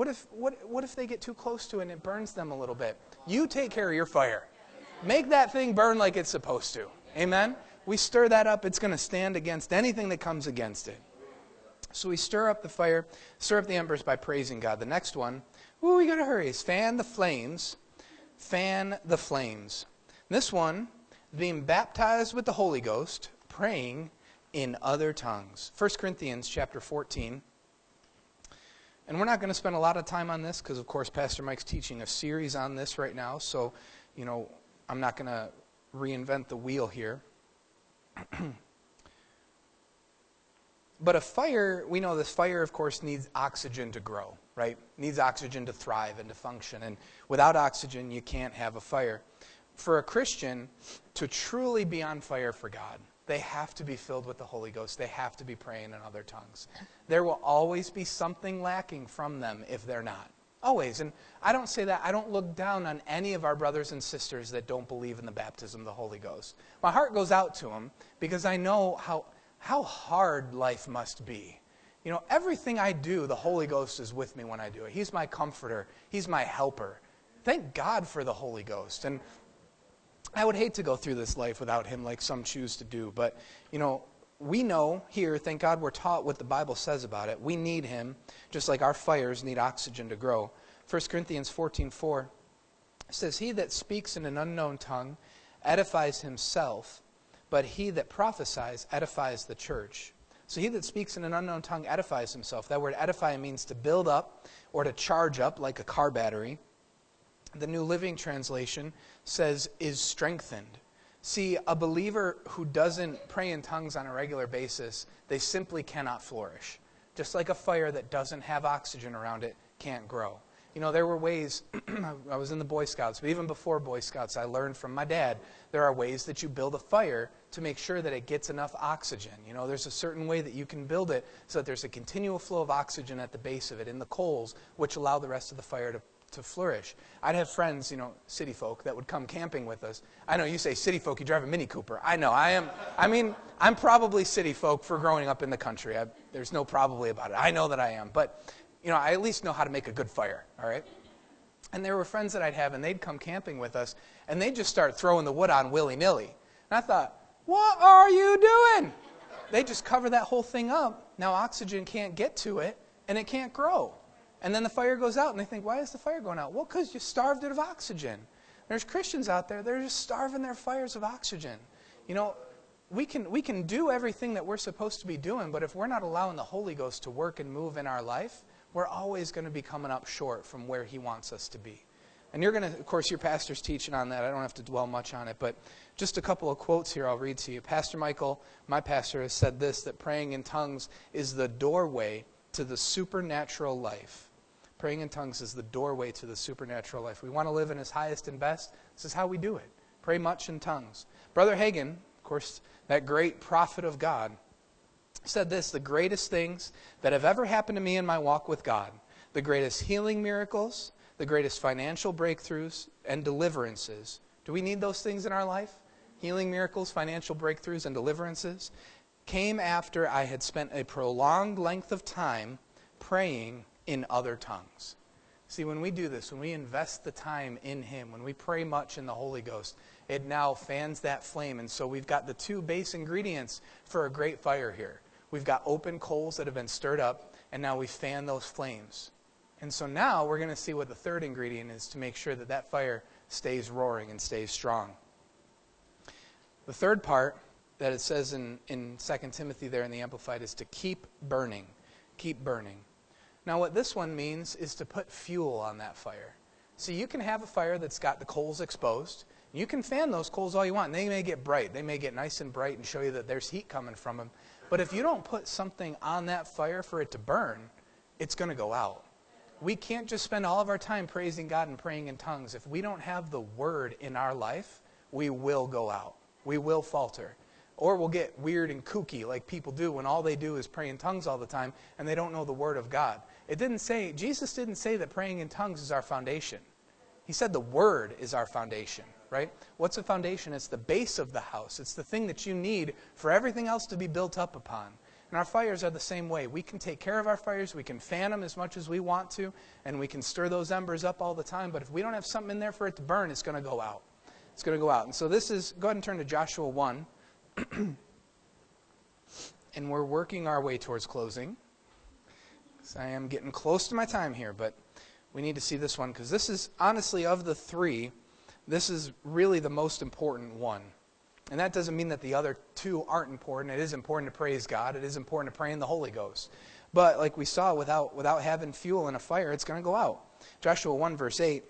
if they get too close to it and it burns them a little bit? You take care of your fire. Make that thing burn like it's supposed to. Amen? We stir that up, it's going to stand against anything that comes against it. So we stir up the fire, stir up the embers by praising God. The next one, we got to hurry, is fan the flames. Fan the flames. This one, being baptized with the Holy Ghost, praying in other tongues. 1 Corinthians chapter 14. And we're not going to spend a lot of time on this because, of course, Pastor Mike's teaching a series on this right now. So, I'm not going to reinvent the wheel here. But a fire, we know this fire, of course, needs oxygen to grow, right? Needs oxygen to thrive and to function. And without oxygen, you can't have a fire. For a Christian to truly be on fire for God, they have to be filled with the Holy Ghost. They have to be praying in other tongues. There will always be something lacking from them if they're not. Always. And I don't say that. I don't look down on any of our brothers and sisters that don't believe in the baptism of the Holy Ghost. My heart goes out to them because I know how hard life must be. Everything I do, the Holy Ghost is with me when I do it. He's my comforter. He's my helper. Thank God for the Holy Ghost. And I would hate to go through this life without Him like some choose to do. But, we know here, thank God we're taught what the Bible says about it. We need Him, just like our fires need oxygen to grow. 1 Corinthians 14:4 says, he that speaks in an unknown tongue edifies himself, but he that prophesies edifies the church. So he that speaks in an unknown tongue edifies himself. That word edify means to build up or to charge up like a car battery. The New Living Translation says is strengthened. See, a believer who doesn't pray in tongues on a regular basis, they simply cannot flourish. Just like a fire that doesn't have oxygen around it can't grow. There were ways, I was in the Boy Scouts, but even before Boy Scouts, I learned from my dad, there are ways that you build a fire to make sure that it gets enough oxygen. There's a certain way that you can build it so that there's a continual flow of oxygen at the base of it in the coals, which allow the rest of the fire to flourish. I'd have friends, city folk, that would come camping with us. I know you say city folk, you drive a Mini Cooper. I know, I'm probably city folk for growing up in the country. There's no probably about it. I know that I am. But, I at least know how to make a good fire, all right? And there were friends that I'd have, and they'd come camping with us, and they'd just start throwing the wood on willy-nilly. And I thought, what are you doing? They just cover that whole thing up. Now oxygen can't get to it, and it can't grow. And then the fire goes out, and they think, why is the fire going out? Well, because you starved it of oxygen. There's Christians out there, they're just starving their fires of oxygen. We can do everything that we're supposed to be doing, but if we're not allowing the Holy Ghost to work and move in our life, we're always going to be coming up short from where he wants us to be. And you're going to, of course, your pastor's teaching on that. I don't have to dwell much on it, but just a couple of quotes here I'll read to you. Pastor Michael, my pastor, has said this, that praying in tongues is the doorway to the supernatural life. Praying in tongues is the doorway to the supernatural life. We want to live in his highest and best. This is how we do it. Pray much in tongues. Brother Hagin, of course, that great prophet of God, said this, the greatest things that have ever happened to me in my walk with God, the greatest healing miracles, the greatest financial breakthroughs and deliverances. Do we need those things in our life? Healing miracles, financial breakthroughs, and deliverances came after I had spent a prolonged length of time praying in other tongues. See, when we do this, when we invest the time in him, when we pray much in the Holy Ghost, it now fans that flame. And so we've got the two base ingredients for a great fire here. We've got open coals that have been stirred up, and now we fan those flames. And so now we're going to see what the third ingredient is to make sure that that fire stays roaring and stays strong. The third part that it says in 2 Timothy there in the Amplified is to keep burning. Keep burning. Now what this one means is to put fuel on that fire. See, you can have a fire that's got the coals exposed. You can fan those coals all you want, and they may get bright. They may get nice and bright and show you that there's heat coming from them. But if you don't put something on that fire for it to burn, it's going to go out. We can't just spend all of our time praising God and praying in tongues. If we don't have the Word in our life, we will go out. We will falter. Or we'll get weird and kooky like people do when all they do is pray in tongues all the time and they don't know the Word of God. Jesus didn't say that praying in tongues is our foundation. He said the Word is our foundation, right? What's a foundation? It's the base of the house. It's the thing that you need for everything else to be built up upon. And our fires are the same way. We can take care of our fires. We can fan them as much as we want to. And we can stir those embers up all the time. But if we don't have something in there for it to burn, it's going to go out. It's going to go out. And so this is, go ahead and turn to Joshua 1. And we're working our way towards closing. So I am getting close to my time here, but we need to see this one. Because this is, honestly, of the three, this is really the most important one. And that doesn't mean that the other two aren't important. It is important to praise God. It is important to pray in the Holy Ghost. But like we saw, without having fuel in a fire, it's going to go out. Joshua 1 verse 8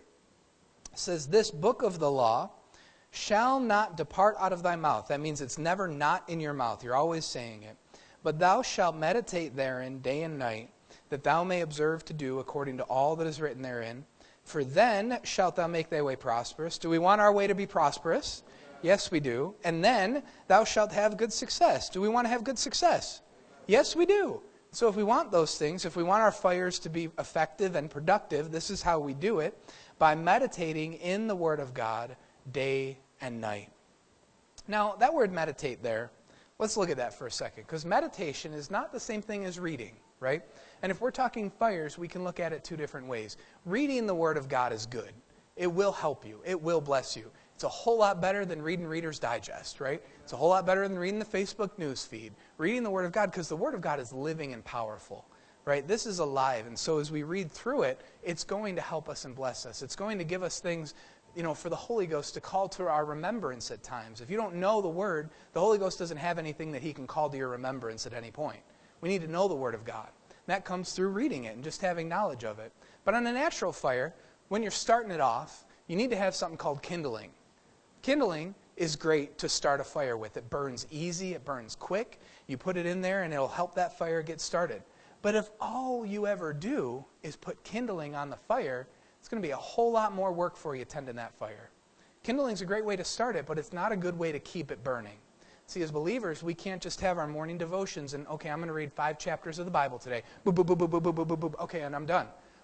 says, "This book of the law shall not depart out of thy mouth." That means it's never not in your mouth. You're always saying it. "But thou shalt meditate therein day and night, that thou may observe to do according to all that is written therein. For then shalt thou make thy way prosperous." Do we want our way to be prosperous? Yes, we do. "And then thou shalt have good success." Do we want to have good success? Yes, we do. So if we want those things, if we want our fires to be effective and productive, this is how we do it, by meditating in the Word of God day and night. Now, that word meditate there, let's look at that for a second, because meditation is not the same thing as reading, right? And if we're talking fires, we can look at it two different ways. Reading the Word of God is good. It will help you. It will bless you. It's a whole lot better than reading Reader's Digest, right? It's a whole lot better than reading the Facebook news feed. Reading the Word of God, because the Word of God is living and powerful, right? This is alive, and so as we read through it, it's going to help us and bless us. It's going to give us things, for the Holy Ghost to call to our remembrance at times. If you don't know the Word, the Holy Ghost doesn't have anything that He can call to your remembrance at any point. We need to know the Word of God. And that comes through reading it and just having knowledge of it. But on a natural fire, when you're starting it off, you need to have something called kindling. Kindling is great to start a fire with. It burns easy, it burns quick. You put it in there and it'll help that fire get started. But if all you ever do is put kindling on the fire, it's going to be a whole lot more work for you tending that fire. Kindling is a great way to start it, but it's not a good way to keep it burning. See, as believers, we can't just have our morning devotions and, okay, I'm going to read 5 chapters of the Bible today. Boop, boop, boop, boop, boop, boop, boop, boop. Okay, and I'm done.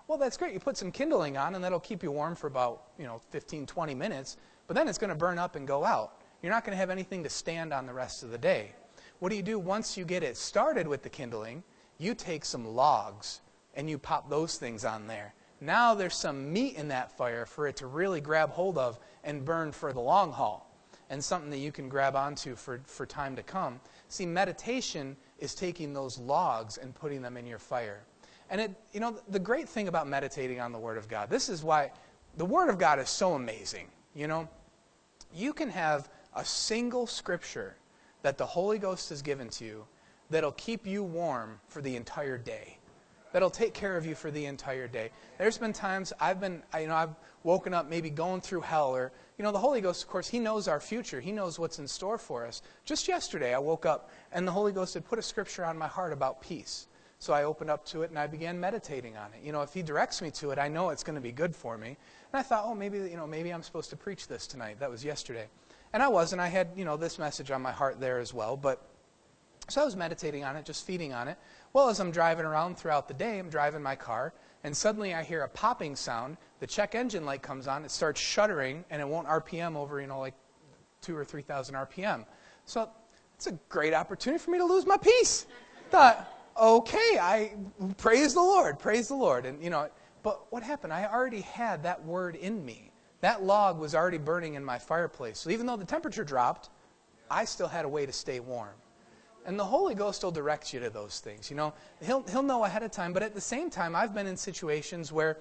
Well, that's great. You put some kindling on, and that'll keep you warm for about 15, 20 minutes. But then it's going to burn up and go out. You're not going to have anything to stand on the rest of the day. What do you do once you get it started with the kindling? You take some logs, and you pop those things on there. Now there's some meat in that fire for it to really grab hold of and burn for the long haul, and something that you can grab onto for time to come. See, meditation is taking those logs and putting them in your fire. And the great thing about meditating on the Word of God, this is why the Word of God is so amazing. You can have a single scripture that the Holy Ghost has given to you that'll keep you warm for the entire day. That'll take care of you for the entire day. There's been times I've woken up maybe going through hell, or, the Holy Ghost, of course, He knows our future. He knows what's in store for us. Just yesterday I woke up and the Holy Ghost had put a scripture on my heart about peace. So I opened up to it and I began meditating on it. If He directs me to it, I know it's going to be good for me. And I thought, maybe I'm supposed to preach this tonight. That was yesterday. And I was, and I had, this message on my heart there as well. So I was meditating on it, just feeding on it. Well, as I'm driving around throughout the day, I'm driving my car, and suddenly I hear a popping sound. The check engine light comes on, it starts shuddering, and it won't RPM over, like 2,000 or 3,000 RPM. So it's a great opportunity for me to lose my peace. Thought, okay, I praise the Lord. And, but what happened? I already had that word in me. That log was already burning in my fireplace. So even though the temperature dropped, I still had a way to stay warm. And the Holy Ghost will direct you to those things. He'll know ahead of time. But at the same time, I've been in situations where,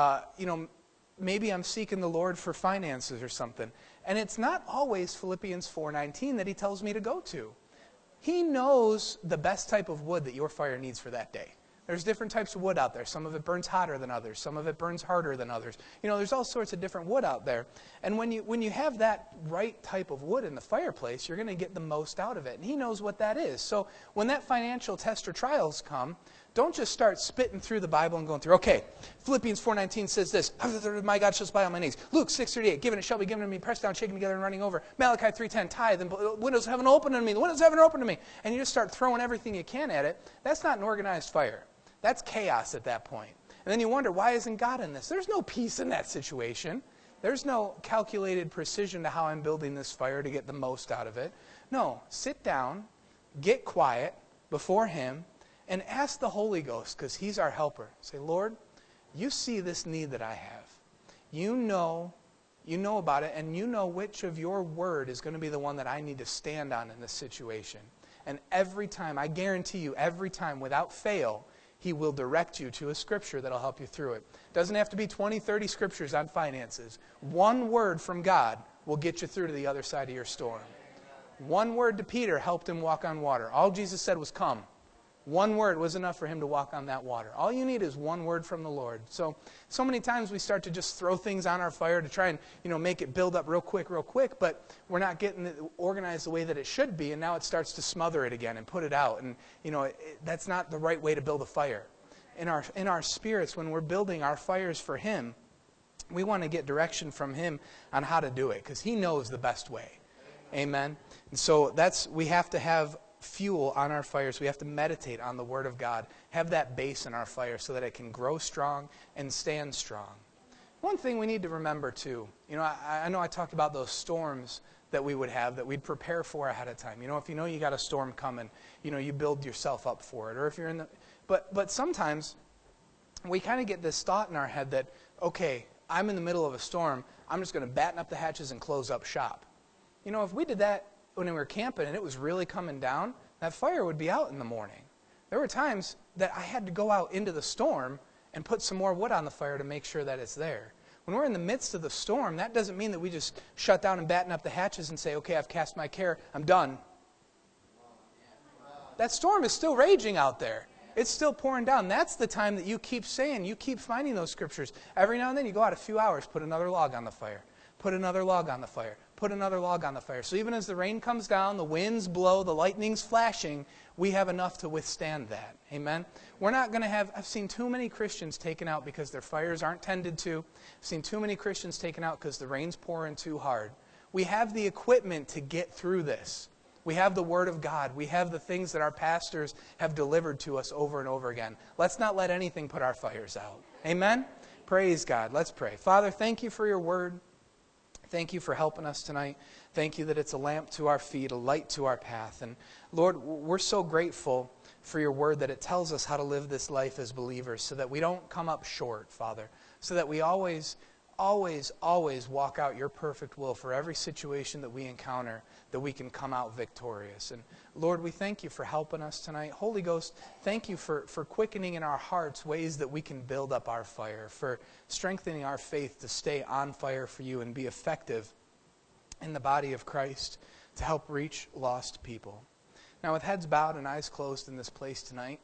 maybe I'm seeking the Lord for finances or something. And it's not always Philippians 4:19 that He tells me to go to. He knows the best type of wood that your fire needs for that day. There's different types of wood out there. Some of it burns hotter than others. Some of it burns harder than others. There's all sorts of different wood out there. And when you have that right type of wood in the fireplace, you're going to get the most out of it. And He knows what that is. So when that financial test or trials come, don't just start spitting through the Bible and going through, okay, Philippians 4:19 says this, my God shall supply all my needs. Luke 6:38, given it shall be given to me, pressed down, shaken together, and running over. Malachi 3:10, tithe, and windows of heaven open to me. The windows of heaven are open to me. And you just start throwing everything you can at it. That's not an organized fire. That's chaos at that point. And then you wonder, why isn't God in this? There's no peace in that situation. There's no calculated precision to how I'm building this fire to get the most out of it. No, sit down, get quiet before Him, and ask the Holy Ghost, because He's our helper. Say, Lord, You see this need that I have. You know about it, and You know which of Your word is going to be the one that I need to stand on in this situation. And every time, I guarantee you, every time, without fail, He will direct you to a scripture that will help you through it. Doesn't have to be 20, 30 scriptures on finances. One word from God will get you through to the other side of your storm. One word to Peter helped him walk on water. All Jesus said was, come. One word was enough for him to walk on that water. All you need is one word from the Lord. So many times we start to just throw things on our fire to try and, make it build up real quick, but we're not getting it organized the way that it should be, and now it starts to smother it again and put it out. And, that's not the right way to build a fire. In our spirits, when we're building our fires for Him, we want to get direction from Him on how to do it, because He knows the best way. Amen? And so we have to have fuel on our fires. We have to meditate on the Word of God, have that base in our fire so that it can grow strong and stand strong. One thing we need to remember too, I know I talked about those storms that we would have, that we'd prepare for ahead of time. If you got a storm coming, you build yourself up for it. Or if you're in the, but sometimes we kind of get this thought in our head that, okay, I'm in the middle of a storm, I'm just going to batten up the hatches and close up shop. If we did that when we were camping and it was really coming down, that fire would be out in the morning. There were times that I had to go out into the storm and put some more wood on the fire to make sure that it's there. When we're in the midst of the storm, that doesn't mean that we just shut down and batten up the hatches and say, okay, I've cast my care, I'm done. That storm is still raging out there. It's still pouring down. That's the time that you keep saying, you keep finding those scriptures. Every now and then you go out a few hours, put another log on the fire. Put another log on the fire. Put another log on the fire. So even as the rain comes down, the winds blow, the lightning's flashing, we have enough to withstand that. Amen? We're not going to have, I've seen too many Christians taken out because their fires aren't tended to. I've seen too many Christians taken out because the rain's pouring too hard. We have the equipment to get through this. We have the Word of God. We have the things that our pastors have delivered to us over and over again. Let's not let anything put our fires out. Amen? Praise God. Let's pray. Father, thank you for your word. Thank you for helping us tonight. Thank you that it's a lamp to our feet, a light to our path. And Lord, we're so grateful for your word that it tells us how to live this life as believers so that we don't come up short, Father, so that we always walk out your perfect will for every situation that we encounter, that we can come out victorious. And Lord, we thank you for helping us tonight. Holy Ghost, thank you for quickening in our hearts ways that we can build up our fire, for strengthening our faith to stay on fire for you and be effective in the body of Christ to help reach lost people. Now, with heads bowed and eyes closed in this place tonight,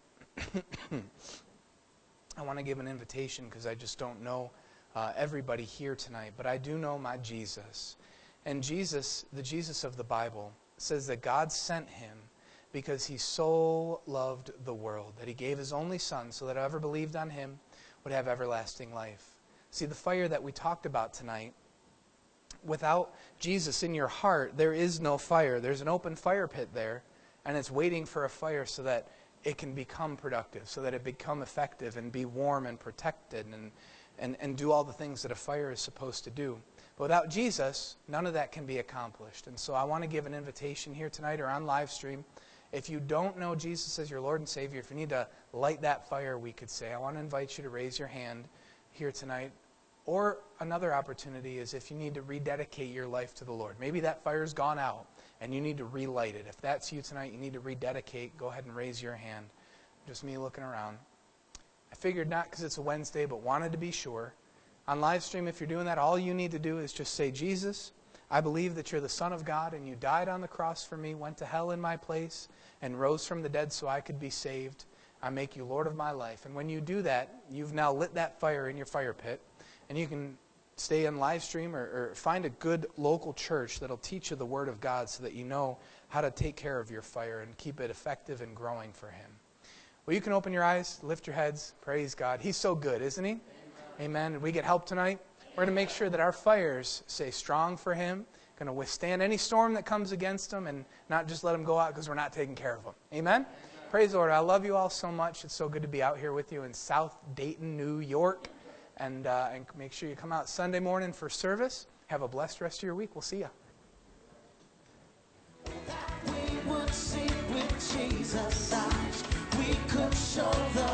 I want to give an invitation because I just don't know everybody here tonight, but I do know my Jesus. And Jesus, the Jesus of the Bible, says that God sent him because he so loved the world, that he gave his only son so that whoever believed on him would have everlasting life. See, the fire that we talked about tonight, without Jesus in your heart, there is no fire. There's an open fire pit there, and it's waiting for a fire so that it can become productive, so that it become effective and be warm and protected and do all the things that a fire is supposed to do. But without Jesus, none of that can be accomplished. And so I want to give an invitation here tonight or on live stream. If you don't know Jesus as your Lord and Savior, if you need to light that fire, we could say, I want to invite you to raise your hand here tonight. Or another opportunity is if you need to rededicate your life to the Lord. Maybe that fire's gone out and you need to relight it. If that's you tonight, you need to rededicate, go ahead and raise your hand. Just me looking around. I figured not because it's a Wednesday, but wanted to be sure. On live stream, if you're doing that, all you need to do is just say, Jesus, I believe that you're the Son of God and you died on the cross for me, went to hell in my place, and rose from the dead so I could be saved. I make you Lord of my life. And when you do that, you've now lit that fire in your fire pit, and you can stay on live stream or find a good local church that'll teach you the Word of God so that you know how to take care of your fire and keep it effective and growing for Him. Well, you can open your eyes, lift your heads, praise God. He's so good, isn't He? Amen. Did we get help tonight? We're going to make sure that our fires stay strong for Him, going to withstand any storm that comes against them, and not just let them go out because we're not taking care of them. Amen? Praise the Lord. I love you all so much. It's so good to be out here with you in South Dayton, New York. And make sure you come out Sunday morning for service. Have a blessed rest of your week. We'll see you. We would sing with Jesus' eyes. We could show the